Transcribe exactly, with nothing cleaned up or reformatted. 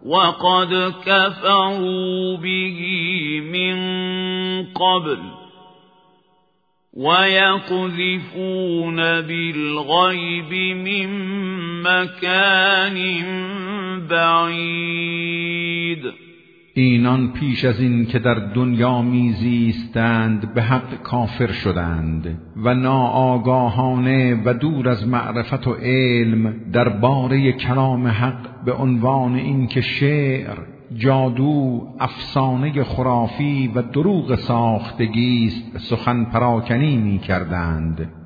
وقد كفروا به من قبل ويقذفون بالغيب من مكان بعید. اینان پیش از این که در دنیا میزیستند به حق کافر شدند و ناآگاهانه و دور از معرفت و علم درباره کلام حق به عنوان این که شعر، جادو، افسانه خرافی و دروغ ساختگی است سخن پراکنی می کردند